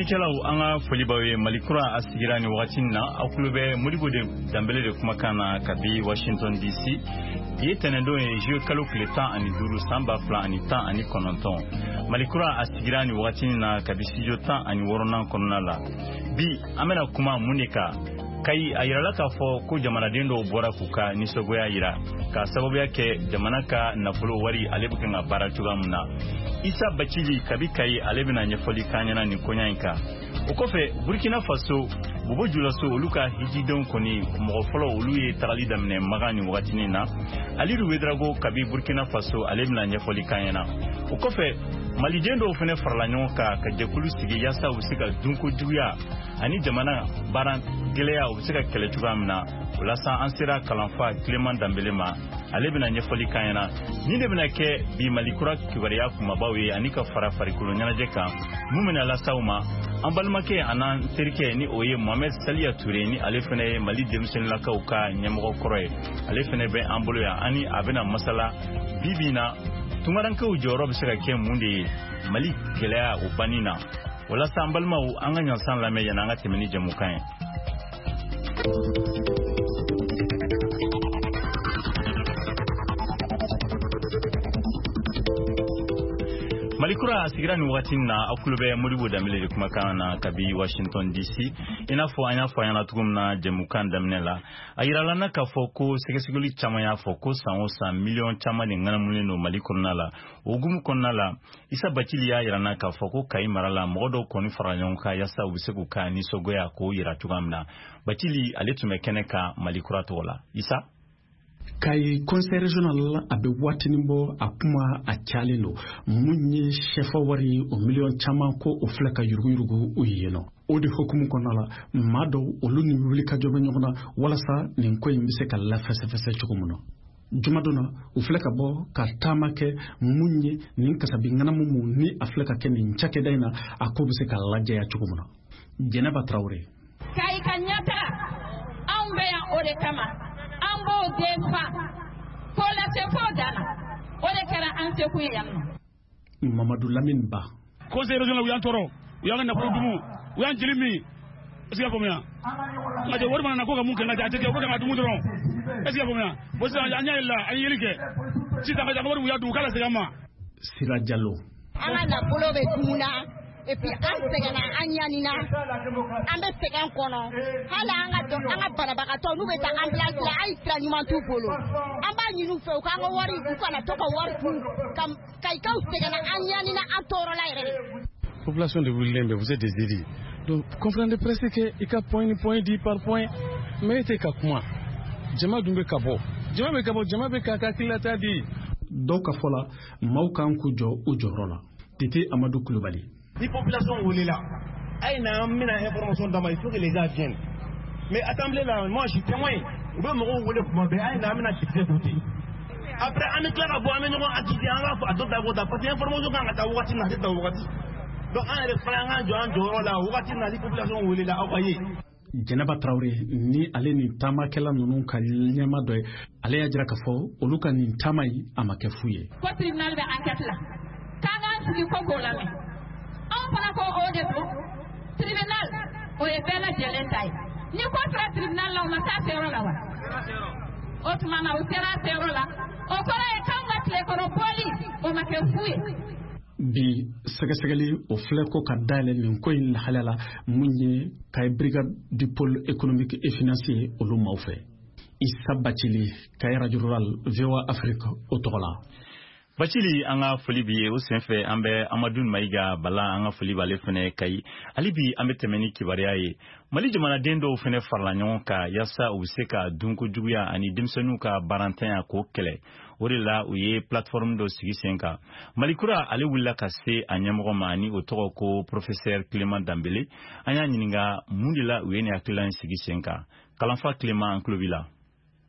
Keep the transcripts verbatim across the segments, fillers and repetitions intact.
Lamikelaw anga folibawe malikura asigira ni wakati na akulube muribo de dambele de kumakana kabi Washington D C yetenendo e jeu kalo kleta ani duru samba fla ani ta ani kononton malikura asigira ni wakati na kabi sijota ani worona konala bi amena kuma munika kai ayirala ka fo ko jamana dendo bora kuka ni sogoya yira ka sababu yake jamana ka nafulo wari alebuke nga baratuga muna Isa Bachili kabi kai alebina nyefoli kanyana ni konyanka okofe Burkina Faso bubo julaso oluka hijidon koni mogofolo oluye tagali damne magani wakatini na aliru wedrago kabi Burkina Faso alebina nyefoli kanyana okofe malijendo ofene farlanyo ka kajekulu sigi yasa usika dunko juya ani jamana baran gelea usika kele tugamna ulasa ansira kalanfa Clement Dambelema alebina nyefoli kanyana ninde bina ke bi malikura kibariya kuma bawe anika fara farikulo nyanaje mumena la sauma ambalmake anan terike ni oye Mohamed Salia Touré ni alefene mali demsen la kauka nyamgo koroy alefene be ambolo ya ani abena masala bibina tumaranka ujoro bisaka ke munde mali kelea ubanina wala sambalma u anganya san la meya nanga temeni jamukan Malikura asigira ni wakati na akulube muribu damile kumakana kabi Washington D C inafo anyafo yana tugumna jemukan damnela ayiralana ka foko sekesigoli chama ya foko sanwosa million chama ni ngana mulino malikurunala ogumu konala Isa Bachili ya ayirana ka foko kai marala modo koni faranyonka yasa ubiseku ka ni sogoya ko yiratugamna Bachili aletumekeneka malikura tola Isa Kai conseil régional abe watinimbo akuma achalino munye shefa wari o million chama ko o flaka yurugu yurugu uyeno odi hukumu konala mado oluni wulika jobe nyona wala sa ninko yimise ka la fese fese chukumuno jumadona o flaka bo ka tamake munye ninka sabingana mumu ni aflaka ke ninchake daina akobuse ka laje ya chukumuno Jenaba Traoré kai kanyata ambe ya ore kama Ambo defa kola sefo dana ole kala anse kuyan Mamadou Lamine Ba conseil régional wu yantoro yanga na produmu wu yanjilimi esia komia ngade worma na ko ga munke na jate ke ko ga dumu dron esia komia bo sa anya illa ayilike sita ga ga wormu ya du kala segama Sira Diallo anga na bolobe kumuna et puis an segana anyanina ambe segan kono hala anga do anga barabaka to nu beta ambulance la ay traitement tout polo amba nyinu fe ko anga wari ku kana to ko wari kam kai ka segana anyanina antoro la ire population de Wulembe vous êtes des élus donc comprendre presque que il ka point point dit par point mais te ka kuma jama dumbe kabo jama be kabo jama be ka ka kilata di doka fola maukan ku jo ujorola Titi Amadou Koulibaly Les populations où là, il y a une information dans il faut que les gars viennent. Mais attendez là, moi je suis témoin. On veut me rouler pour moi, il y a une activité. Après, on est clair à boire, mais on a dit qu'on va d'autres d'abord, parce que l'information qu'on a ta ouati n'a pas ta ouati. Donc, on est frère, on est en là, ouati n'a les populations où là, envoyé. Jenaba Traoré ni ale ni tama kela nunu ka nyama do ale ya jira ka fo oluka ni tama yi amake fuye. Ko tribunal be enquête la. Kanga sigi ko golame. On fana ko o de ko tribunal o e bela jelentay ni ko tra tribunal la ma ta fero la wa o tuma na o tera fero la o ko e kanga tle ko no police o ma ke fuye bi segasegeli o fleko ka dale ni ko in halala munye kay brigade du pôle économique et financier o lu mawfe Isa Bachili kay radio rural V O A Afrique o tola Bachili anga folibi o senfe ambe Amadou Maiga bala anga foliba le fene kai alibi ambe temeni kibariaye mali jamana dendo fene farlanyon ka yasa useka dunku juguya ani dimsenu ka barantin ko kele orila uye plateforme do sigisenka malikura ale willa kase anyamgo mani otoko ko professeur Clement Dambélé anya nyininga mundila uyene aklan sigisenka kalanfa Clement Anklovila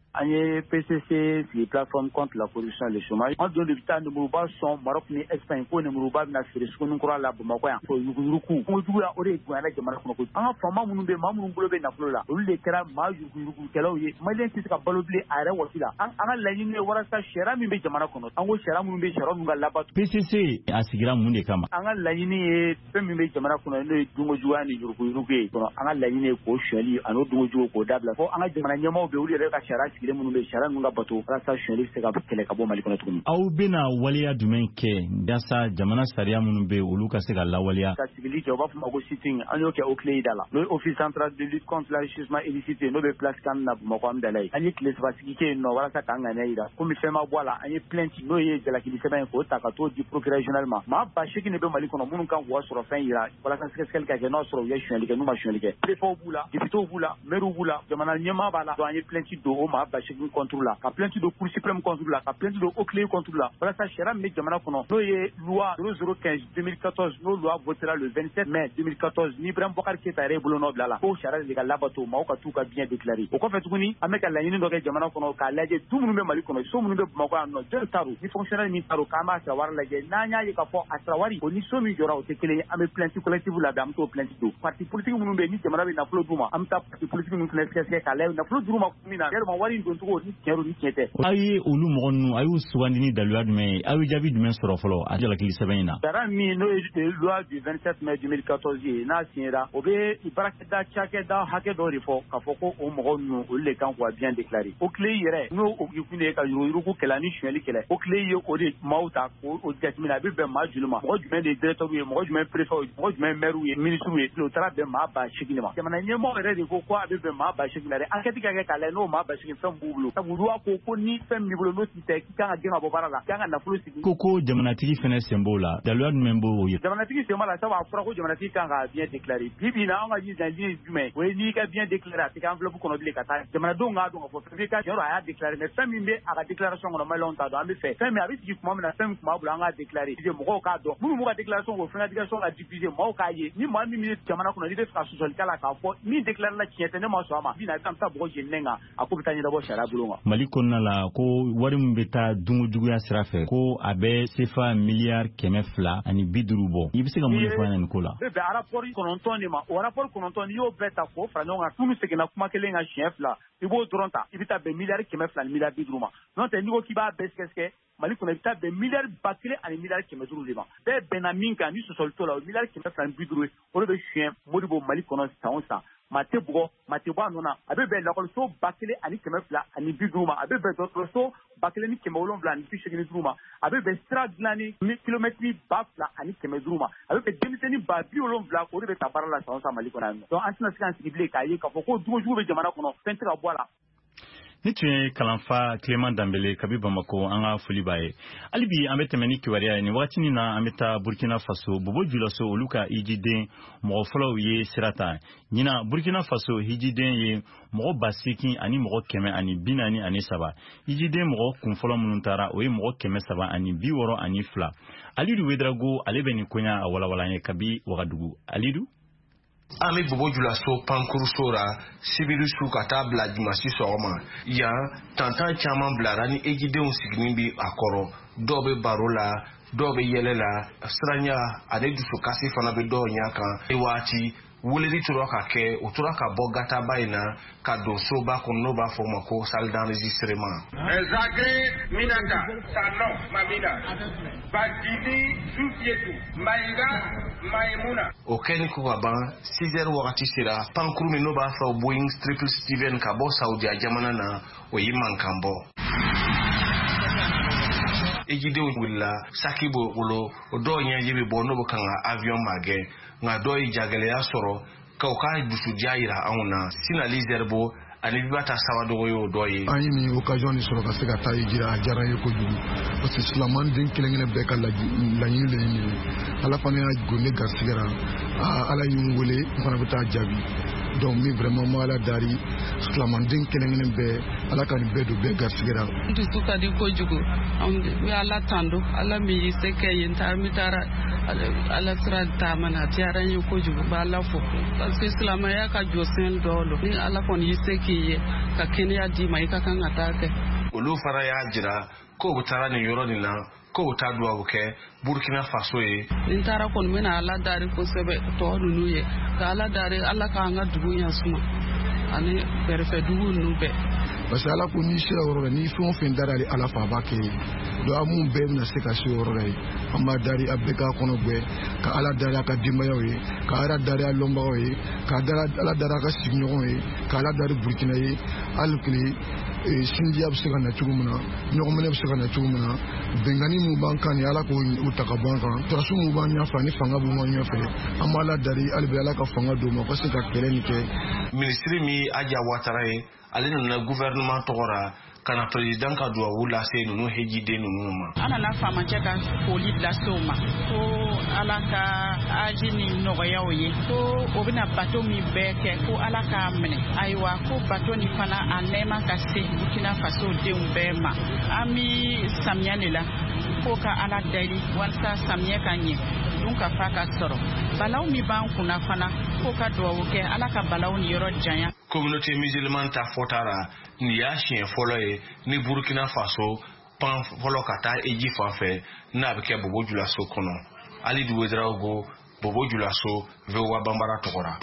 An ye P C C sigi plateforme contre la corruption et le chômage. An don de bi taa numéroba sɔn Maroc ni Espagne ko numéroba bɛna feere Sogonikura la Bamakɔ yan. Fo yuruguyurugu. Kungojuguya o de ye bonyana jamana kɔnɔ kojugu. An ka faama minnu bɛ maa minnu bolo bɛ nafolo la olu de kɛra maa yuruguyurugukɛlaw ye. Maliyɛn tɛ se ka balo bilen a yɛrɛ wasi la. An ka laɲini ye walasa sariya min bɛ jamana kɔnɔ an ko sariya minnu bɛ sariya ninnu ka labato. P C C a sigira mun de kama? An ka laɲini ye fɛn min bɛ jamana kɔnɔ n'o ye dunkojuguya ni yuruguyurugu ye. An ka laɲini ye k'o sonyali a n'o dunkojugu k'o dabila. Fo an ka jamana ɲɛmaaw bɛ olu yɛrɛ ka sariya sigilen minnu bɛ sariya ninnu ka bato walasa sonyali se ka kɛlɛ ka bɔ Mali kɔnɔ tuguni. Aw bɛna waleya jumɛn kɛ yasa jamana sariya minnu bɛ olu ka se ka lawaleya? Ka sigili kɛ u b'a fɔ ma ko sitting an y'o kɛ O C L E I da la. N'o ye Office central de lutte contre l'enrichissement illicite n'o bɛ place kan na Bamakɔ an dala ye. An ye tile saba sigi kɛ yen nɔ walasa k'an ŋaniya yira. Komi fɛn ma bɔ a la an ye plainte n'o ye jalakili sɛbɛn ye k'o ta ka t'o di procureur général ma. Maa ba seegin de bɛ Mali kɔnɔ minnu kan k'u sɔrɔ fɛn yira walasa sɛgɛsɛgɛli ka kɛ n'o sɔrɔ u ye sonyali kɛ n'u ma sonyali kɛ. Préfet b'u la, députés b'u la, maires b'u la, jamana ɲɛmaa b'a la. Donc an ye plainte don o maa ba seegin contre la, ka plainte don Cour suprême contre la, ka plainte don O C L E I contre la. Walasa sariya min bɛ jamana kɔnɔ n'o ye loi zéro zéro quinze deux mille quatorze n'o loi votera le vingt-sept mai deux mille quatorze ni Ibrahim Boubacar Keita yɛrɛ ye bolo nɔ bila la. K'o sariya de ka labato maaw ka t'u ka bien déclarer. O kɔfɛ tuguni an bɛ ka laɲini dɔ kɛ jamana kɔnɔ k'a lajɛ du minnu bɛ Mali kɔnɔ so minnu bɛ Bamakɔ yan nɔ jɔn taro ni fonctionnaire min taro k'an b'a sara wari lajɛ n'an y'a ye k'a fɔ a sara wari o ni so min jɔra o tɛ kelen ye an bɛ plainte collective labɛn an bɛ t'o plainte don. Parti politique minnu bɛ yen ni jamana bɛ nafolo d'u ma an bɛ taa parti politique ninnu fana sɛgɛsɛgɛ k'a lajɛ nafolo d'u ma kun min na yɛrɛ wari in don cogo ni tiɲɛ don ni tiɲɛ tɛ. Aw ye olu mɔgɔ ninnu a y'u sugandi ni daluya jumɛn ye aw ye jaabi jumɛn sɔrɔ fɔlɔ a jalakili sɛbɛn in na? Sariya min n'o ye loi du vingt-sept mai deux mille quatorze ye n'a signera o bɛ baarakɛda cakɛda hakɛ dɔ de fɔ k'a fɔ ko o mɔgɔ ninnu olu de kan k'u bien déclarer. O C L E I yɛrɛ n'o o kun ye ka yuruguyurugu kɛlɛ ni sonyali kɛlɛ O C L E I ye o de maaw ta k'o jateminɛ a bɛ bɛn maa joli ma mɔgɔ jumɛn de ye directeur ye mɔgɔ jumɛn préfet ye mɔgɔ jumɛn maire ye ministre ye o taara bɛn maa ba seegin de ma. Jamana ɲɛmaaw yɛrɛ de ko ko a bɛ bɛn maa ba seegin na dɛ enquête ka kɛ k'a lajɛ n'o maa ba seegin fɛn b'u bolo sabu loi ko ko ni fɛn min b'i bolo n'o t'i ta k'i kan ka gɛn ka bɔ baara la k'i kan ka nafolo sigi. Ko ko jamanatigi fana sen b'o la daluya jumɛn b'o ye? Jamanatigi sen b'a la sabu a fɔra ko jamanatigi kan ka bien déclarer bi bi in na an ka ɲiningali ye jumɛn o ye n'i ka bien déclarer a tɛ kɛ enveloppe kɔnɔ bilen ka taa jamanadenw k'a dɔn k'a fɔ fɛn ka tiɲɛ a y'a déclarer mais fɛn min bɛ a ka déclaration kɔnɔ maliyɛnw t'a dɔn an bɛ fɛ fɛn min a bɛ sigi tuma min na fɛn min tun b'a bolo an k'a déclarer mɔgɔw k'a dɔn minnu b'u ka déclaration k'o fɛn ka déclaration ka diffuser mɔgɔw k'a ye ni maa min bɛ jamana kɔnɔ n'i bɛ fɛ ka sɔsɔli k'a la k'a fɔ min déclarer la tiɲɛ tɛ ne ma sɔn a ma bi na i kan taa bɔgɔ jeni kan a ko bɛ taa ɲɛnabɔ sariya bolo kan. Mali kɔnɔna la ko wari min bɛ taa dunkojuguya sira fɛ ko a bɛ sefa miliyari kɛmɛ fila ani bi duuru bɔ i bɛ se ka mun de fɔ an ɲɛna nin ko la? bɛ bɛn rapport kɔnɔntɔn de ma o rapport kɔnɔntɔn n'i y'o bɛɛ ta k'o fara ɲɔgɔn kan tunu seginna kuma kelen kan siɲɛ fila i b'o dɔrɔn ta i bɛ taa bɛn miliyari kɛmɛ fila ni miliyari bi duuru ma n'o tɛ n'i ko k'i b'a bɛɛ sɛgɛsɛgɛ Mali kɔnɔ i bɛ taa bɛn miliyari ba kelen ani miliyari kɛmɛ duuru de ma bɛɛ bɛnna min kan ni sɔsɔli t'o la o miliyari kɛmɛ fila ni bi duuru ye o de bɛ suɲɛ Modibo Mali kɔnɔ san o san maa tɛ bugɔ maa tɛ bɔ a nɔ na a bɛ bɛn lakɔliso ba kelen ani kɛmɛ fila ani bi duuru ma a bɛ bɛn dɔgɔtɔrɔso ba kelen ni kɛmɛ wolonwula ani bi seegin ni duuru ma a bɛ bɛn sira dilanni kilomɛtiri ba fila ani kɛmɛ duuru ma a bɛ bɛn denmisɛnnin ba bi wolonwula o de bɛ ta baara la san o san Mali kɔnɔ yan nɔ donc an tɛna se k'an sigi bilen k'a ye k'a fɔ ko dunkojugu bɛ jamana kɔnɔ fɛn tɛ ka bɔ a la. Ni tun ye kalanfa Clément Dembélé kabi Bamako an ka foli b'a ye hali bi an bɛ tɛmɛ ni kibaruya ye nin wagati na an bɛ taa Burkina Faso Bobo Dioulasso olu ka hijiden mɔgɔ fɔlɔw ye sira ta ɲina Burkina Faso hijiden ye mɔgɔ ba seegin ani mɔgɔ kɛmɛ ani bi naani ani saba hijiden mɔgɔ kun fɔlɔ minnu taara o ye mɔgɔ kɛmɛ saba ani bi wɔɔrɔ ani fila Alidu Wedrago ale bɛ nin koɲa a walawala ye kabi Wagadugu Alidu. An bɛ Bobo Dioulasso pankuruso la sibiri su ka taa bila dimanche sɔgɔma yan tantan caman bilara ni ejidenw sigilen bi a kɔrɔ dɔw bɛ baro la dɔw bɛ yɛlɛ la siranya ani dusukasi fana bɛ dɔw ɲɛ kan e waati weleli tora ka kɛ o tora ka bɔ gataba in na ka don soba kɔnɔ n'o b'a fɔ o ma ko salle d'enregistrement. Ezagri Minanda Salon Mamina Badini Sufietu Maïga Maïmouna. O kɛni ko ka ban six heures wagati sera pankuru min n'o b'a fɔ Boeing Triple Steven ka bɔ Saudiya jamana na o ye mankan bɔ. Ejidenw wulila saki b'o bolo o dɔw ɲɛji bɛ bɔ n'o bɛ kan ka avion magɛ nka dɔw ye jagɛlɛya sɔrɔ ka u ka dusudiya yira anw na Sinali Zerbo ani Bibata Sawadogo y'o dɔ ye. An ye nin occasion ni sɔrɔ ka se ka taa Ijira a diyara n ye kojugu parce que silamɛden kelen-kelen bɛɛ ka laɲini le ye nin ye Ala fana y'a gonne garisigɛra Ala ye n wele n fana bɛ taa jaabi donc mi vraiment mala dari slamandin kelen be ala kan be do be garsigera ndu suka di ko jugo am mi ala tando ala mi seke yenta mi tara ala tra tamana tiara nyu ko jugo ba la fo parce que islama ya ka josen dolo ni ala kon yiseki ka kenya di mai ka kan atake olu fara ya jira ko butara ni yoro ni na ko ta duwa ke Burkina Faso ye intara kon mena ala dari ko sebe to nunu ye ka ala dari ala ka nga dugunya suma ani perfe dugu nube parce que ala ko ni sira woro ni fon fen darali ala fa ba ke do amun be na se ka shi woro rai amma dari abeka kono be ka ala dari ka dimaya ye ka ala dari lomba ye ka ala dari ka signyo ye ka ala dari Burkina ye alkli sindi abse kana chugumuna nyogomene abse kana chugumuna bengani mu bankani ala ko utaka banka trasu mu banya fani fanga bu manya fe amala dari albi ala ka fanga do ma ko se ka keleni ke ministre mi aja wataraye alina na gouvernement togora kana president ka do wula se nunu hejide nunu ma ana na fama cheka poli la soma ko alaka ajini no yaoye ko obina bato mi beke ko alaka mene aiwa ko bato ni fana anema ka se Burkina Faso de umbema ami samyanela ko ka ala dali wansa samye kanye dunka faka soro balaw mi ban kuna fana ko ka do woke alaka balaw ni yoro janya communauté musulmane ta fotara ni ya chien foloye ni Burkina Faso pan folo kata eji fafe na beke bobo julaso kono ali duwedrago bobo julaso vewa bambara tokora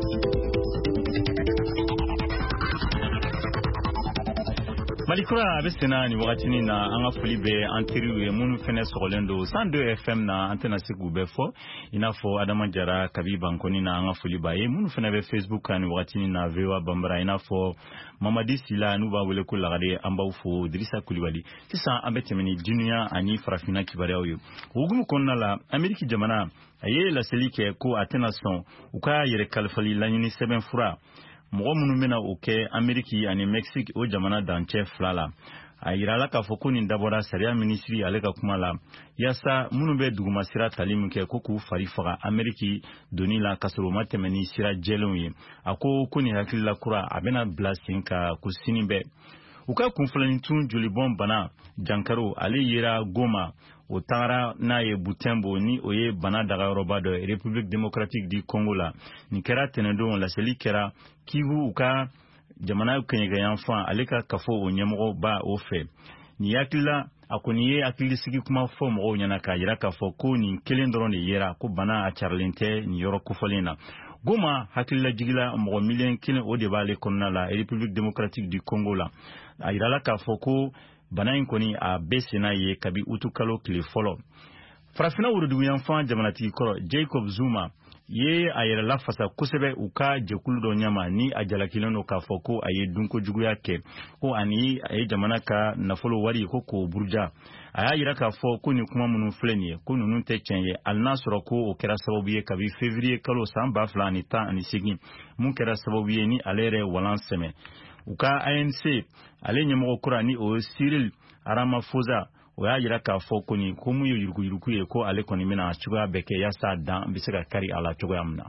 Malikura abesena ni wakati na anga fulibe anteriwe munu fene sokolendo cent deux F M na antena siku befo inafo Adama Jara Kabiba nkoni na anga fuliba ye munu fene be Facebook ni wakati na vewa bambara inafo Mamadi Sila nuba wele kulagade amba ufo Drissa Kulibali sisa ambetemeni dunia ani farafina kibare oyo ugumu konna la Ameriki jamana aye la selike ko atena son uka yere kalfali lanyini seben fura mɔgɔ minnu bɛna o kɛ Ameriki ani Mexique o jamana dancɛ fila la a yirala k'a fɔ ko nin dabɔra sariya minisiri ale ka kuma la yasa minnu bɛ duguma sira tali min kɛ ko k'u fari faga Ameriki doni la kasɔrɔ u ma tɛmɛ ni sira jɛlenw ye a ko ko nin hakilila kura a bɛna bila sen ka ko sini bɛɛ u ka kunfilanin tun jolibɔn bana Jankaro ale yera Goma o tagara n'a ye Butembo ni o ye bana dagayɔrɔba dɔ République démocratique du Congo la nin kɛra tɛnɛndon laseli kɛra Kivu u ka jamana kɛɲɛkɛyan fan ale ka kafo o ɲɛmɔgɔ ba o fɛ nin hakilila a kɔni ye hakilisigi kuma fɔ mɔgɔw ɲɛna k'a yira k'a fɔ ko nin kelen dɔrɔn de yera ko bana a carilen tɛ nin yɔrɔ kofɔlen na Goma hakilila jigila mɔgɔ miliyɔn kelen o de b'ale kɔnɔna la République démocratique du Congo la a yirala k'a fɔ ko bana in kɔni a bɛ senna ye kabi utu kalo tile fɔlɔ farafina woroduguyanfan jamanatigi kɔrɔ Jacob Zuma ye a yɛrɛ lafasa kosɛbɛ u ka jɛkulu dɔ ɲama ni a jalakilen don k'a fɔ ko a ye dunkojuguya kɛ ko ani a ye jamana ka nafolo wari ko k'o buruja a y'a yira k'a fɔ ko nin kuma minnu filɛ nin ye ko ninnu tɛ tiɲɛ ye hali n'a sɔrɔ ko o kɛra sababu ye kabi février kalo san ba fila ani tan ani segin mun kɛra sababu ye ni ale yɛrɛ walan sɛmɛ u ka A N C ale ɲɛmɔgɔ kura ni o Cyril Ramaphosa o y'a yira k'a fɔ ko nin ko mun ye yuruguyurugu ye ko ale kɔni bɛna cogoya bɛɛ kɛ yasa dan bɛ se ka kari a la cogoya min na.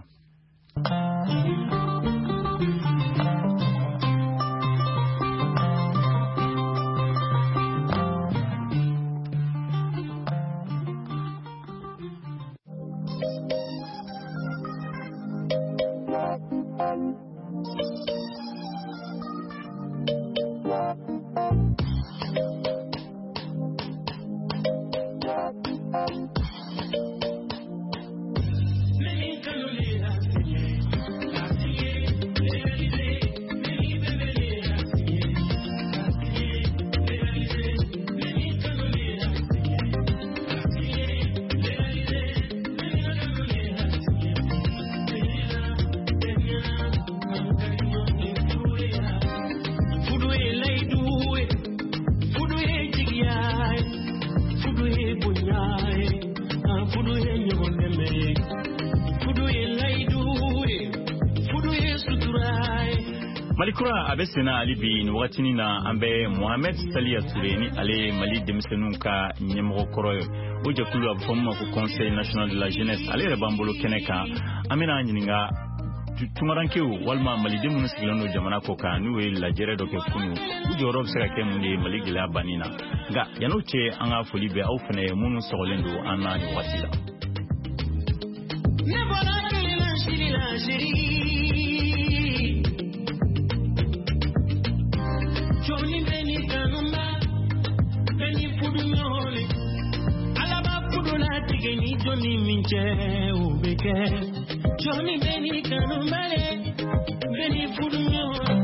Malikura abesena alibi ni wakati ni na ambe Mohamed Salia Touré ni ale Mali demisenu ka nyemoko koroyo o jekulu abufoma ku Conseil national de la jeunesse ale rebambolo keneka amina nyininga tungarankew walma maliden minnu sigilen don jamana ko kan n'u ye lajɛrɛ dɔ kɛ kunu u jɔyɔrɔ bɛ se ka kɛ mun de ye Mali gɛlɛya banni na nka yan'o cɛ an ka foli bɛ aw fana ye minnu sɔgɔlen don an na nin waati la. Ni Johnny Minche ubeke Johnny Beni kanumale Beni fudunyo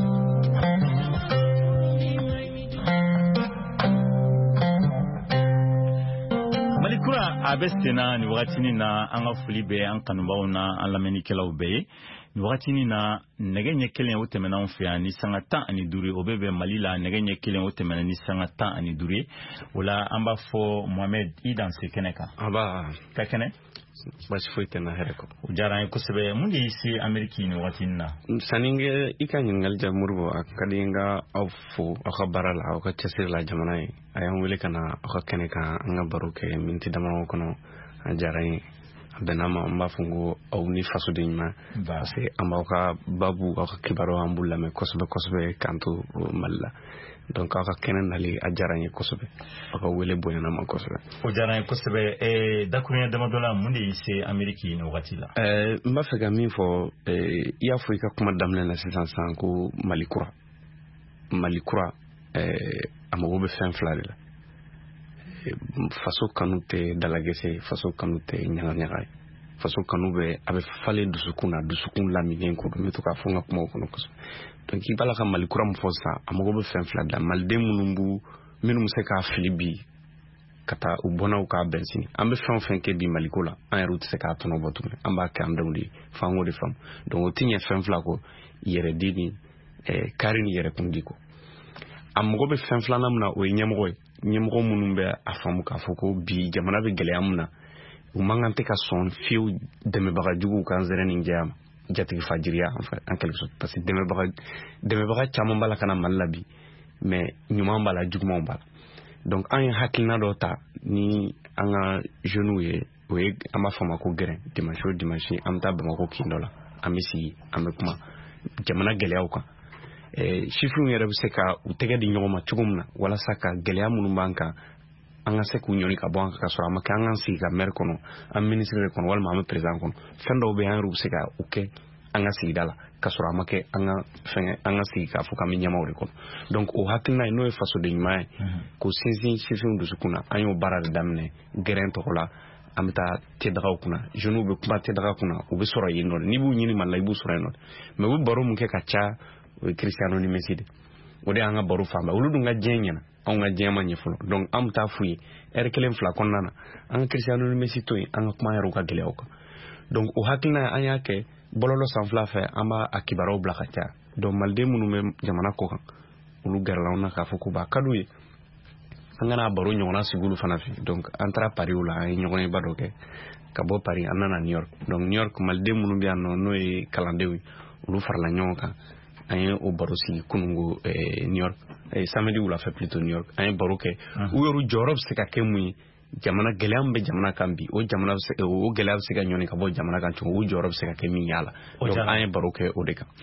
Malikura abestena ni wakati na an ka foli bɛ an kanubaw na an lamɛnnikɛlaw bɛɛ ye ni wakati na nɛgɛ ɲɛ kelen o tɛmɛna an fɛ yan ni sanga tan ani duuru o bɛ bɛn Mali la nɛgɛ ɲɛ kelen o tɛmɛna ni sanga tan ani duuru ye o la an b'a fɔ Mohamed i danse kɛnɛ kan. Aba ka kɛnɛ basi foyi tɛ na hɛrɛ kɔ. O diyara an ye kosɛbɛ mun de y'i se Ameriki ni wakati na. Sani n kɛ i ka ɲininkali jaabi Moribo a ka di n ka aw fo aw ka baara la aw ka cɛsiri la jamana ye a y'an wele ka na aw ka kɛnɛ kan an ka baro kɛ miniti damadɔ kɔnɔ a diyara n ye a bɛnna ma an b'a fɔ ko aw ni fasoden ɲuman parce que an b'aw ka babu aw ka kibaruw an b'u lamɛn kosɛbɛ kosɛbɛ k'an to Mali la donc aw ka kɛnɛ nali a diyara n ye kosɛbɛ aw ka wele bonyana ma kosɛbɛ. O diyara n ye kosɛbɛ ɛɛ dakuruɲɛ damadɔ la mun de y'i se Ameriki ni wagati la. ɛɛ n b'a fɛ ka min fɔ ɛɛ i y'a fɔ i ka kuma daminɛ na sisan sisan ko Mali kura Mali kura ɛɛ a mago bɛ fɛn fila de la faso kanu tɛ dalagɛsɛ faso kanu tɛ ɲagaɲaga ye faso kanu bɛ a bɛ falen dusukun na dusukun laminen ko don n bɛ to k'a fɔ n ka kumaw kɔnɔ kosɛbɛ donc i b'a la ka Mali kura min fɔ sisan a mago bɛ fɛn fila de la maliden minnu b'u minnu bɛ se k'a fili bi ka taa u bɔnnaw k'a bɛn sini an bɛ fɛn o fɛn kɛ bi Maliko la an yɛrɛw tɛ se k'a tɔnɔ bɔ tuguni an b'a kɛ an denw de ye f'an k'o de faamu donc o tɛ ɲɛ fɛn fila kɔ yɛrɛdi ni ɛɛ kari ni yɛrɛkundi kɔ a mago bɛ fɛn filanan min na o ye ɲɛmɔgɔ ye ɲɛmɔgɔ minnu bɛ a faamu k'a fɔ ko bi jamana bɛ gɛlɛya min na u man kan tɛ ka sɔn fiyewu dɛmɛbaga juguw ka zɛrɛ ni jɛya ma jatigi fajiriya en quelque sorte parce que dɛmɛbaga dɛmɛbaga caman b'a la ka na Mali la bi mais ɲuman b'a la jugumanw b'a la donc an ye hakilina dɔ ta ni an ka jeunes ye o ye an b'a fɔ a ma ko gɛrɛn dimanche o dimanche an bɛ taa Bamako kin dɔ la an bɛ sigi an bɛ kuma jamana gɛlɛyaw kan chiffres yɛrɛ bɛ se ka u tɛgɛ di ɲɔgɔn ma cogo min na walasa ka gɛlɛya minnu b'an kan an ka se k'u ɲɔni ka bɔ an kan ka sɔrɔ a ma kɛ an k'an sigi ka maire kɔnɔ an ministre de kɔnɔ walima an bɛ président kɔnɔ fɛn dɔw bɛ yen an yɛrɛw bɛ se ka u kɛ an ka sigida la ka sɔrɔ a ma kɛ an ka fɛngɛ an ka sigi k'a fɔ k'an bɛ ɲɛmaw de kɔnɔ donc o hakilina ye n'o ye fasoden ɲuman ye k'o sinsin sifinw dusukun na an y'o baara de daminɛ gɛrɛn tɔgɔ la an bɛ taa tedagaw kunna jeunes bɛ kuma tedaga kunna u bɛ sɔrɔ yen nɔ de n'i b'u ɲini Mali la i b'u sɔrɔ yen nɔ de mais u bɛ baro mun kɛ ka caya o ye Cristiano ni Messi de o de y'an ka baro fanba olu dun ka diɲɛ ɲɛna anw ka diɲɛ ma ɲɛ fɔlɔ donc an bɛ taa f'u ye heure kelen fila kɔnɔna na an ka Cristiano ni Messi to yen an ka kuma yɛrɛw ka gɛlɛyaw kan donc o hakilina an y'a kɛ bɔlɔlɔ sanfɛla fɛ an b'a a kibaruyaw bila ka caya donc maliden minnu bɛ jamana kɔ kan olu gɛrɛla an na k'a fɔ k'u b'a ka d'u ye an kana baro ɲɔgɔnna sigi olu fana fɛ donc an taara Paris o la an ye ɲɔgɔn yeba dɔ kɛ ka bɔ Paris an nana New York donc New York maliden minnu bɛ yan nɔ n'o ye kalandenw ye olu farala ɲɔgɔn kan an ye o baro sigi kunungo New York samedi wulafɛ plutôt New York an ye baro kɛ u yɛrɛ jɔyɔrɔ bɛ se ka kɛ mun ye jamana gɛlɛya min bɛ jamana kan bi o jamana bɛ se o gɛlɛya bɛ se ka ɲɔni ka bɔ jamana kan cogo o jɔyɔrɔ bɛ se ka kɛ min y'a la donc an ye baro kɛ o de kan.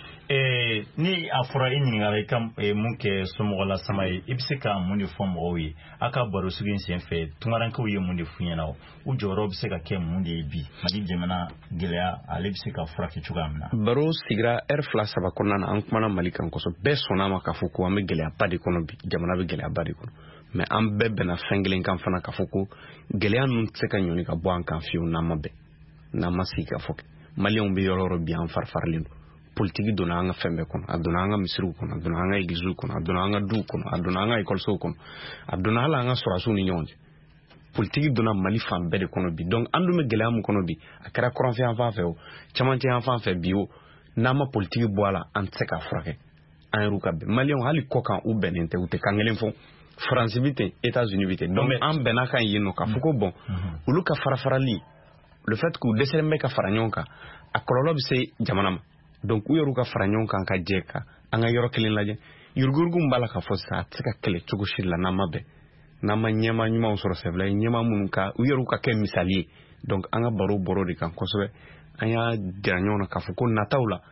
Ni a fɔra i ɲininkala i ka mun kɛ somɔgɔ la sama ye i bɛ se ka mun de fɔ mɔgɔw ye a ka baro sugu in senfɛ tungarankew ye mun de f'u ɲɛna o jɔyɔrɔ bɛ se ka kɛ mun de ye bi Mali jamana gɛlɛya ale bɛ se ka furakɛ cogoya min na. Baro sigira heure fila saba kɔnɔna na an kumana Mali kan kosɔbɛ bɛɛ sɔnna a ma k'a fɔ ko an bɛ gɛlɛyaba de kɔnɔ bi jamana bɛ gɛlɛyaba de kɔnɔ mais an bɛɛ bɛnna fɛn kelen kan fana k'a fɔ ko gɛlɛya ninnu tɛ se ka ɲɔni ka bɔ an kan fiyewu n'an ma bɛn n'an ma sigi ka fɔ kɛ maliyɛnw bɛ yɔrɔ o yɔrɔ bi an farifaralen don politiki donna an ka fɛn bɛɛ kɔnɔ a donna an ka misiriw kɔnɔ a donna an ka egiliziw kɔnɔ a donna an ka duw kɔnɔ a donna an ka ekɔlisow kɔnɔ a donna hali an ka sɔrɔdasiw ni ɲɔgɔn cɛ politiki donna Mali fan bɛɛ de kɔnɔ bi donc an dun bɛ gɛlɛya min kɔnɔ bi a kɛra kɔrɔnfɛ yan fan fɛ o camancɛ yan fan fɛ bi o n'an ma politiki bɔ a la an tɛ se k'a furakɛ an yɛrɛw ka bɛn maliyɛnw hali kɔ kan u bɛnnen tɛ u tɛ kan kelen fɔ France bi ten États-Unis bi ten donc an bɛnna kan yen nɔ k'a fɔ ko bon olu ka fara farali le fait que u dɛsɛlen bɛ ka fara ɲɔgɔn kan a kɔlɔlɔ bɛ se jamana ma donc u yɛrɛw ka fara ɲɔgɔn kan ka jɛ ka an ka yɔrɔ kelen lajɛ yuruguyurugu min b'a la k'a fɔ sisan a tɛ se ka kɛlɛ cogo si la n'an ma bɛn n'an ma ɲɛma ɲumanw sɔrɔ c'est vrai ɲɛma minnu ka u yɛrɛw ka kɛ misali ye donc an ka baro bɔrɔ de kan kosɛbɛ an y'a jira ɲɔgɔn na k'a fɔ ko nataw la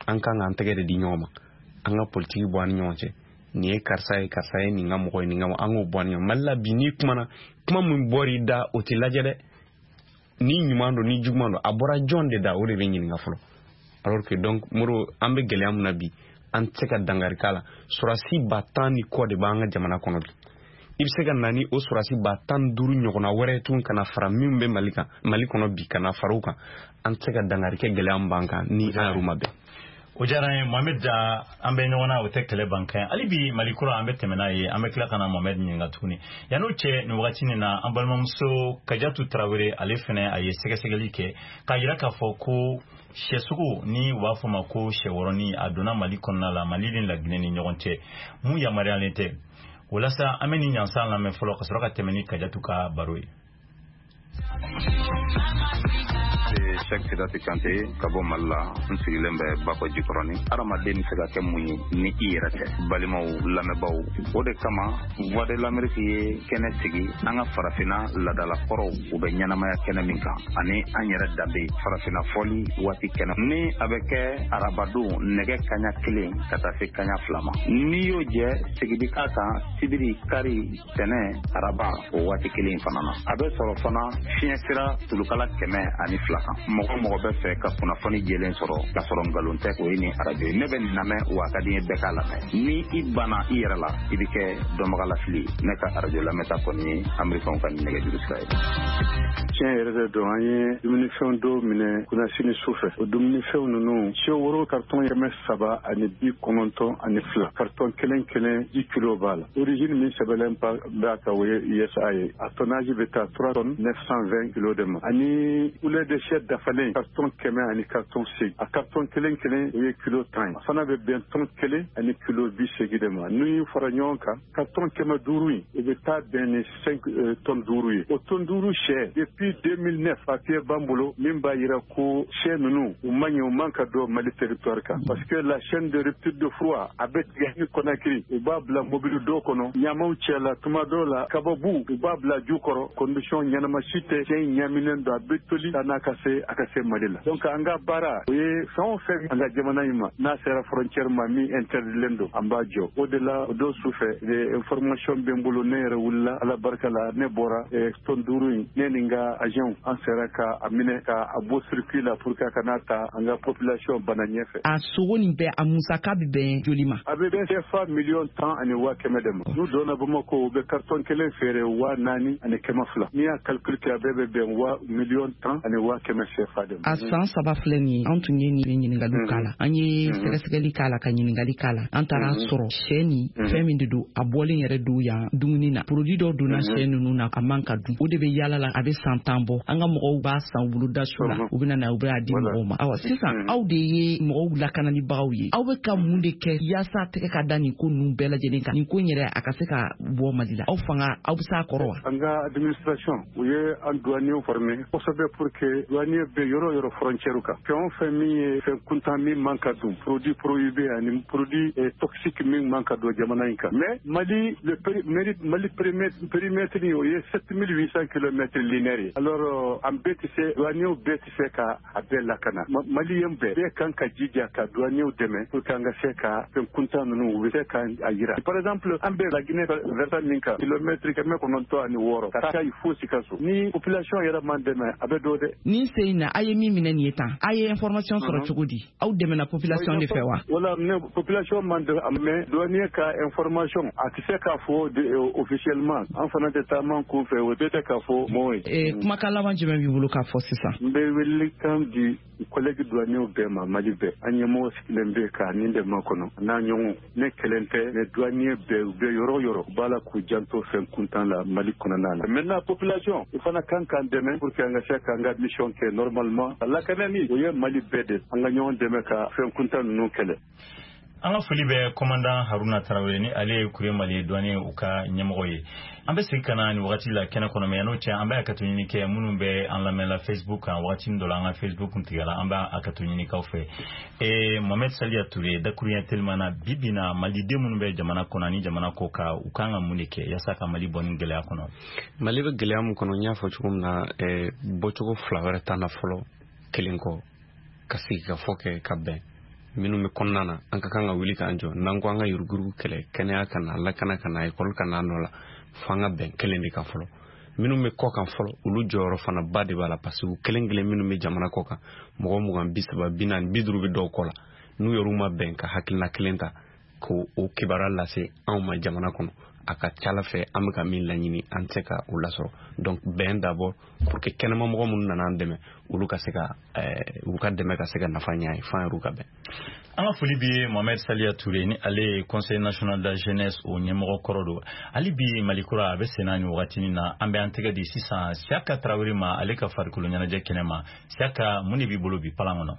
an kan an tɛgɛ de di ɲɔgɔn ma an ka politiki bɔ an ni ɲɔgɔn cɛ nin ye karisa ye karisa ye nin ka mɔgɔ ye nin ka an k'o bɔ an ni ɲɔgɔn Mali la bi n'i kumana kuma min bɔr'i da o tɛ lajɛ dɛ ni ɲuman don ni juguman don a bɔra jɔn de da o de bɛ ɲininka fɔlɔ alors que donc Moro an bɛ gɛlɛya mun na bi an tɛ se ka dankari k'a la sɔrɔdasi ba tan ni kɔ de b'an ka jamana kɔnɔ bi i bɛ se ka na ni o sɔrɔdasi ba tan ni duuru ɲɔgɔnna wɛrɛ tun kana fara min bɛ Mali kan Mali kɔnɔ bi kana fara u kan an tɛ se ka dankari kɛ gɛlɛya min b'an kan ni an yɛrɛw ma bɛn. O diyara n ye Mohamed da an bɛ ɲɔgɔn na o tɛ kɛlɛ ban kan hali bi Mali kura an bɛ tɛmɛ n'a ye an bɛ tila ka na Mohamed ɲininka tuguni yan'o cɛ nin wagati nin na an balimamuso Kajatu Tarawele ale fana a ye sɛgɛsɛgɛli kɛ k'a jira k'a fɔ ko sɛsugu ni u b'a fɔ ma ko sɛwɔrɔni a donna Mali kɔnɔna la Mali ni Laginɛ ni ɲɔgɔn cɛ mun yamaruyalen tɛ walasa an bɛ nin ɲansan lamɛn fɔlɔ ka sɔrɔ ka tɛmɛ ni Kajatu ka baro ye. Cheikh Sidati Kante ka bɔ Mali la n sigilen bɛ Bakɔ Jikɔrɔni adamaden bɛ se ka kɛ mun ye ni i yɛrɛ tɛ balimaw lamɛnbaw o de kama Voix de l'Amérique ye kɛnɛ sigi an ka farafinna ladalakɔrɔw u bɛ ɲɛnamaya kɛnɛ min kan ani an yɛrɛ danbe farafinna fɔli waati kɛnɛ ni a bɛ kɛ arabadon nɛgɛ kaɲa kelen ka taa se kaɲa fila ma n'i y'o jɛ sigidi k'a kan sibiri kari tɛnɛ araba o waati kelen fana na a bɛ sɔrɔ fana fiɲɛ sira tulukala kɛmɛ ani fila kan mɔgɔ mɔgɔ bɛ fɛ ka kunnafoni jɛlen sɔrɔ ka sɔrɔ nkalon tɛ o ye ni arajo ye ne bɛ nin lamɛn wa ka di n ye bɛɛ k'a lamɛn ni i banna i yɛrɛ la i bɛ kɛ dɔnbaga lafili ne ka arajo lamɛnta kɔni ye amerikɛnw ka nɛgɛjuru sira ye. tiɲɛ yɛrɛ de don an ye dumunifɛnw dɔw minɛ kunnasini su fɛ o dumunifɛnw ninnu siyo woro karitɔn kɛmɛ saba ani bi kɔnɔntɔn ani fila karitɔn kelen kelen ji kilo b'a la origine min sɛbɛnlen b'a kan o ye U S A ye a tonnage bɛ taa trois tonnes neuf cent vingt kilos de ma ani poulet de chair dafalen karitɔn kɛmɛ ani karitɔn seegin a karitɔn kelen kelen o ye kilo tan ye a fana bɛ bɛn tɔn kelen ani kilo bi seegin de ma n'u y'u fara ɲɔgɔn kan karitɔn kɛmɛ duuru in o bɛ taa bɛn ni cinq tonnes duuru ye o tonne duuru sɛ depuis deux mille neuf papier b'an bolo min b'a jira ko sɛ ninnu u man ɲi u man ka don Mali territoire kan parce que la chaîne de rupture de froid a bɛ tigɛ ni Conakry u b'a bila mobili dɔw kɔnɔ ɲamaw cɛ la tuma dɔw la kababu u b'a bila ju kɔrɔ condition ɲɛnama si tɛ cɛ in ɲaminen don a bɛ toli n'a ka se a ka se Mali la donc an ka baara o ye fɛn o fɛn an ka jamana in ma n'a sera frontière ma min interdilen don an b'a jɔ o de la o don su fɛ de information bɛ n bolo ne yɛrɛ wulila ala barika la ne bɔra tonne duuru in ne ni n ka agent an sera ka a minɛ ka a bɔ circuit la pour que a kana ta an ka population bana ɲɛfɛ. a sogo nin bɛɛ a musaka bɛ bɛn joli ma. a bɛ bɛn C F A miliyɔn tan ani waa kɛmɛ de ma n'u donna Bamako u bɛ karitɔn kelen feere waa naani ani kɛmɛ fila n'i y'a calcul kɛ a bɛɛ bɛ bɛn waa miliyɔn tan ani waa kɛmɛ C F A de ma. a san saba filɛ nin ye an tun ye nin ɲininkaliw k'a la an ye sɛgɛsɛgɛli k'a la ka ɲininkali k'a la an taara sɔrɔ sɛ nin fɛn min de don a bɔlen yɛrɛ don yan dumuni na produit dɔw donna sɛ ninnu na a man ka dun o de bɛ yaala la a bɛ san tan bɔ an ka mɔgɔw b'a san boloda su la u bɛ na u bɛ a di mɔgɔw ma awa sisan aw de ye mɔgɔw lakanalibagaw ye aw bɛ ka mun de kɛ yaasa tɛgɛ ka da nin ko ninnu bɛɛ lajɛlen kan nin ko in yɛrɛ a ka se ka bɔ Mali la aw fanga aw bɛ se a kɔrɔ wa. an ka administration u ye an douaniers former kosɛbɛ pour que douanier bɛ yɔrɔ yɔrɔ frontière kan fɛn o fɛn min ye fɛn kuntan min man ka dun produit prohibé ani produit toxique min man ka don jamana in kan mais Mali le Mali périmètre ni o ye sept mille huit cents kilomètres linéaires ye alors an bɛɛ tɛ se douaniers bɛɛ tɛ se ka a bɛɛ lakana maliyɛn bɛɛ bɛɛ kan ka jija ka douaniers dɛmɛ pour que an ka se ka fɛn kuntan ninnu u bɛ se ka a yira par exemple an bɛ Laginɛ versa min kan kilomètre kɛmɛ kɔnɔntɔn ani wɔɔrɔ ka taa fo Sikaso ni population yɛrɛ man dɛmɛ a bɛ dɔn dɛ. nin se in na a ye min minɛ nin ye tan a ye information sɔrɔ cogo di aw dɛmɛna population de fɛ wa. wala ne population man dɛmɛ mais douanier ka information a tɛ se k'a fɔ officiellement an fana tɛ taa man kun fɛ o bɛɛ tɛ k'a fɔ mɔgɔw ye. kumakan laban jumɛn b'i bolo k'a fɔ sisan. n bɛ welelikan di collègue douaniers bɛɛ ma Mali bɛɛ an ɲɛmɔgɔ sigilen bɛ ka nin de makɔnɔ n'a ɲɔgɔn ne kelen tɛ ne douanier bɛɛ u bɛ yɔrɔ yɔrɔ u b'a la k'u janto fɛn kuntan la Mali kɔnɔna la maintenant population i fana kan k'an dɛmɛ pour que an ka se k'an ka mission kɛ normalement a lakanani o ye Mali bɛɛ de an ka ɲɔgɔn dɛmɛ ka fɛn kuntan ninnu kɛlɛ. an ka foli bɛ commandant Haruna Tarawele ni ale ye Kure Mali douanier u ka ɲɛmɔgɔ ye an bɛ segin ka na nin wagati la kɛnɛ kɔnɔ mais yan'o cɛ an bɛ a ka to ɲini kɛ minnu bɛ an lamɛn la Facebook kan wagati dɔ la an ka Facebook tigɛ la an bɛ a ka to ɲini kaw fɛ ee Mohamed Saliya Ture dakuruɲɛ telima na bi bi na maliden minnu bɛ jamana kɔnɔ ani jamana kɔ kan u kan ka mun de kɛ yaasa ka Mali bɔ nin gɛlɛya kɔnɔ. Mali bɛ gɛlɛya min kɔnɔ n y'a fɔ cogo min na bɔcogo fila wɛrɛ t'an na fɔlɔ kelen kɔ ka sigi ka fɔ kɛ ka bɛn minnu bɛ kɔnɔna na an ka kan ka wuli k'an jɔ n'an ko an ka yuruguyurugu kɛlɛ kɛnɛya ka na lakana ka na ekɔli ka na nɔ la f'an ka bɛn kelen de kan fɔlɔ minnu bɛ kɔ kan fɔlɔ olu jɔyɔrɔ fana ba de b'a la parce que u kelen kelen minnu bɛ jamana kɔ kan mɔgɔ mugan bi saba bi naani bi duuru bɛ dɔw kɔ la n'u yɛrɛw ma bɛn ka hakilina kelen ta ko o kibaruya lase anw ma jamana kɔnɔ a ka ca ala fɛ an bɛ ka min laɲini an tɛ ka o lasɔrɔ donc bɛn d'abord pour que kɛnɛma mɔgɔ minnu nana an dɛmɛ olu ka se ka u ka dɛmɛ ka se ka nafa ɲɛ a ye f'an yɛrɛw ka bɛn. An ka foli bi Mohamed Saliya Touré ni ale ye Conseil national de la jeunesse o ɲɛmɔgɔ kɔrɔ don hali bi Malikura a bɛ senna ni wagati na an bɛ an tɛgɛ di sisan Siaka Traoré ma ale ka farikolo ɲɛnajɛ kɛnɛ ma Siaka mun de b'i bolo bi palan kɔnɔ.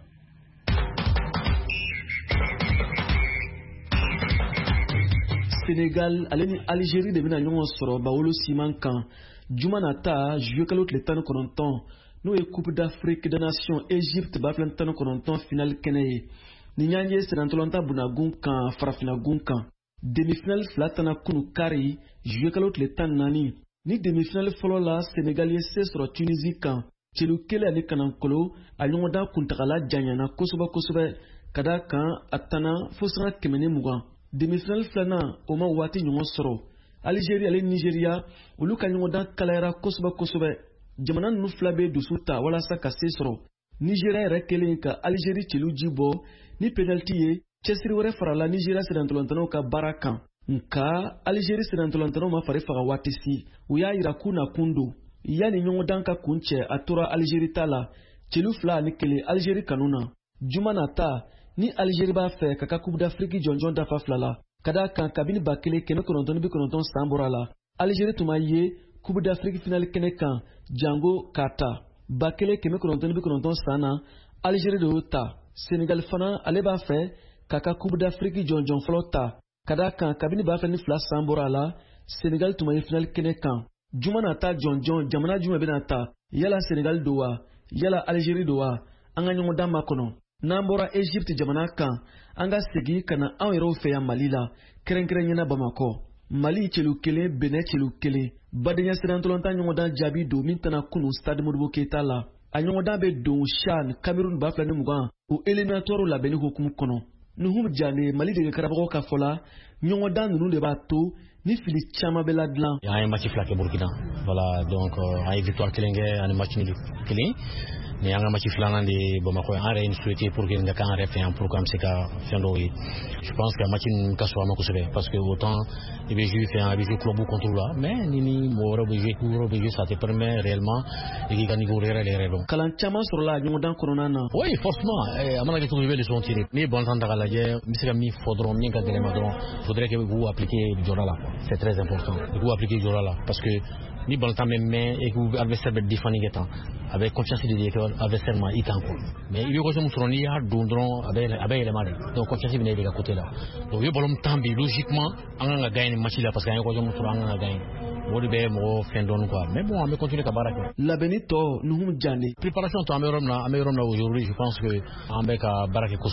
Sénégal ale ni Algérie de bɛna ɲɔgɔn sɔrɔ Bawolo Siman kan juma nata juillet kalo tile tan ni kɔnɔntɔn n'o ye Coupe d'Afrique des Nations Égypte ba filɛ tan ni kɔnɔntɔn finale kɛnɛ ye ni ɲan ye senatɔlɔnta bunagun kan farafinagun kan demi-finale fila tana kunu kari juillet kalo tile tan ni naani ni demi-finale fɔlɔ la Sénégal ye se sɔrɔ Tunisie kan celu kelen ani kanankolo a ɲɔgɔndan kuntagala janyana kosɛbɛ kosɛbɛ ka da kan a tana fo sanga kɛmɛ ni mugan demi-finale filanan o ma waati ɲɔgɔn sɔrɔ Algérie ale Nigeria olu ka ɲɔgɔndan kalayara kosɛbɛ kosɛbɛ jamana ninnu fila bɛ dusu ta walasa ka se sɔrɔ Nigeria yɛrɛ kelen ka Algérie celu ji bɔ ni penalty ye cɛsiri wɛrɛ farala Nigeria senatɔlɔntanaw ka baara kan nka Algérie senatɔlɔntanaw ma fari faga waati si u y'a yira k'u na kun don yanni ɲɔgɔndan ka kun cɛ a tora Algérie ta la celu fila ani kelen Algérie kanu na juma nata ni Algérie b'a fɛ ka ka Coupe d'Afrique jɔnjɔn dafa fila la ka da kan kabini ba kelen kɛmɛ kɔnɔntɔn ni bi kɔnɔntɔn san bɔra la Algérie tun ma ye Coupe d'Afrique finale kɛnɛ kan jango k'a ta ba kelen kɛmɛ kɔnɔntɔn ni bi kɔnɔntɔn san na Algérie de y'o ta Sénégal fana ale b'a fɛ ka ka Coupe d'Afrique jɔnjɔn fɔlɔ ta ka da kan kabini ba fila ni fila san bɔra la Sénégal tun ma ye finale kɛnɛ kan juma nata jɔnjɔn jamana jumɛn bɛna ta yala Sénégal do wa yala Algérie do wa an ka ɲɔgɔndan ma kɔnɔ n'an bɔra Égypte jamana kan an ka segin ka na anw yɛrɛw fɛ yan Mali la kɛrɛnkɛrɛnyana Bamakɔ Mali celu kelen Benin celu kelen badenya senatɔlɔntan ɲɔgɔndan jaabi don min tɛna kunu Stade Modibo Keita la a ɲɔgɔndan bɛ don CHAN Cameroun ba fila ni mugan o éliminatoire labɛnni hukumu kɔnɔ Nuhum Diané Mali dege karamɔgɔ ka fɔ la ɲɔgɔndan ninnu de b'a to ni fili caman bɛ ladilan. An ye match fila kɛ Burkina voilà donc an ye victoire kelen kɛ ani match nul kelen ni an ka match filanan de Bamakɔ an yɛrɛ ye souhaité pour que n ka k'an yɛrɛ fɛ yan pour que an bɛ se ka fɛn dɔw ye je pense que match ninnu ka sɔrɔ a ma kosɛbɛ parce que autant i bɛ jouer fɛ yan i bɛ jouer club contre la mais ni ni mɔgɔ wɛrɛw bɛ jouer club wɛrɛw bɛ jouer ça te permet réellement i k'i ka niveau yɛrɛ yɛrɛ dɔn. Kalan caman sɔrɔla a ɲɔgɔndan kɔnɔna na. oui forcément a mana kɛ cogo i bɛ leçon tirer n'i ye balontan ta k'a lajɛ n bɛ se ka min fɔ dɔrɔn min ka gɛlɛn ma dɔrɔn faudrait que vous appliquez jɔra la c'est très important vous appliquez jɔra la parce que ni balontan bɛ mɛn et que adversaire bɛ défendre kɛ tan a bɛ confiance de dire que adversaire ma i kan quoi mais i bɛ occasion min sɔrɔ n'i y'a don dɔrɔn a bɛ a bɛ yɛlɛma de donc confiance bɛ na i de ka côté la donc i bɛ ballon tan bi logiquement an kan ka gagner ni match la parce que an ye occasion min sɔrɔ an kan ka gagner o de bɛ mɔgɔ fɛn dɔɔni quoi mais bon an bɛ continuer ka baara kɛ. labɛnni tɔ Nuhum Diané. préparation tɔ an bɛ yɔrɔ min na an bɛ yɔrɔ min na aujourd'hui je pense que an bɛ ka baara kɛ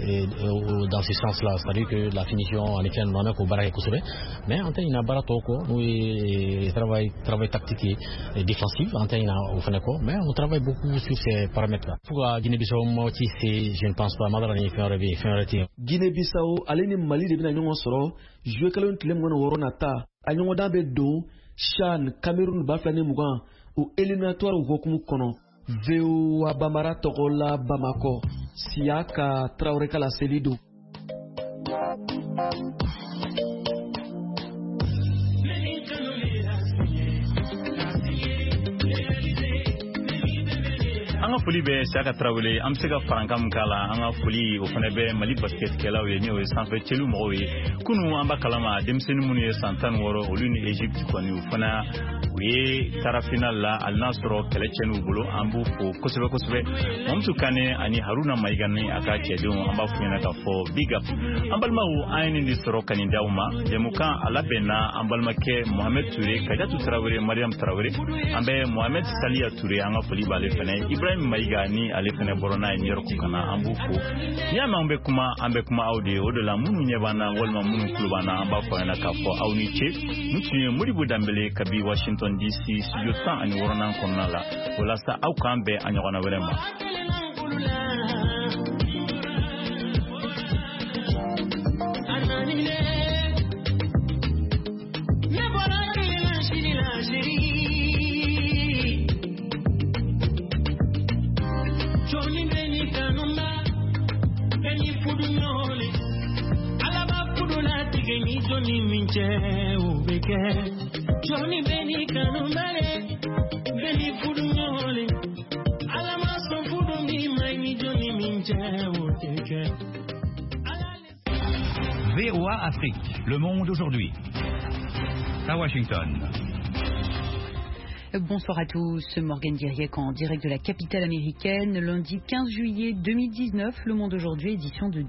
kosɛbɛ dans ce sens là c'est à dire que la finition ani fɛn ninnu an bɛ k'o baara kɛ kosɛbɛ mais an tɛ ɲinɛ baara tɔw kɔ n'o ye travail travail tactique et défensif an tɛ ɲinɛ o fɛnɛ kɔ mais on travaille beaucoup sur ces paramètres là fo ka Guinée-Bissau mɔti se je ne pense pas madara ni fɛn wɛrɛ bɛ yen fɛn wɛrɛ tɛ yen. Guinée-Bissau ale ni Mali de bɛna ɲɔgɔn sɔrɔ juillet kalo tile mugan ni wɔɔrɔ nata a ɲɔgɔndan bɛ don CHAN Cameroun ba fila ni mugan o éliminatoire hukumu kɔnɔ V O A Bambara tɔgɔ la Bamakɔ Siaka Traoré ka laseli don. An ka foli bɛ Siaka Traoré an bɛ se ka farankan min k'a la an ka foli o fana bɛ Mali basketkɛlaw ye n'o ye sanfɛ celu mɔgɔw ye kunun an b'a kalama denmisɛnnin minnu ye san tan ni wɔɔrɔ olu ni Egypte kɔni u fana u ye taara final la hali n'a sɔrɔ kɛlɛ cɛn'u bolo an b'u fo kosɛbɛ kosɛbɛ Mamutu Kane ani Haruna Mayiga ni a ka cɛdenw an b'a f'u ɲɛna k'a fɔ big up an balimaw an ye nin de sɔrɔ ka nin d'aw ma jɛmukan a labɛnna an balimakɛ Mohamed Touré Kajatu Traoré Mariam Traoré an bɛ Mohamed Saliya Touré an ka foli b'ale fana Ibrahim Mayiga ni ale fana bɔra n'a ye New York ka na an b'u fo n'i y'a mɛn an bɛ kuma an bɛ kuma aw de ye o de la minnu ɲɛ b'an na walima minnu tulo b'an na an b'a fɔ a ɲɛna k'a fɔ aw ni ce ni tun ye Modibo Danbele kabi Washington D C studio tan ani wɔɔrɔnan kɔnɔna la walasa aw k'an bɛn a ɲɔgɔnna wɛrɛ ma. Sageni Johnny Minche Ubeke Johnny Beni Kanumare Beni Fudumole Alamaso Fudumi Maini Johnny Minche Ubeke V O A Afrique, Le Monde aujourd'hui. À Washington. Bonsoir à tous, Morgane Diriec en direct de la capitale américaine, lundi quinze juillet deux mille dix-neuf, Le Monde aujourd'hui, édition de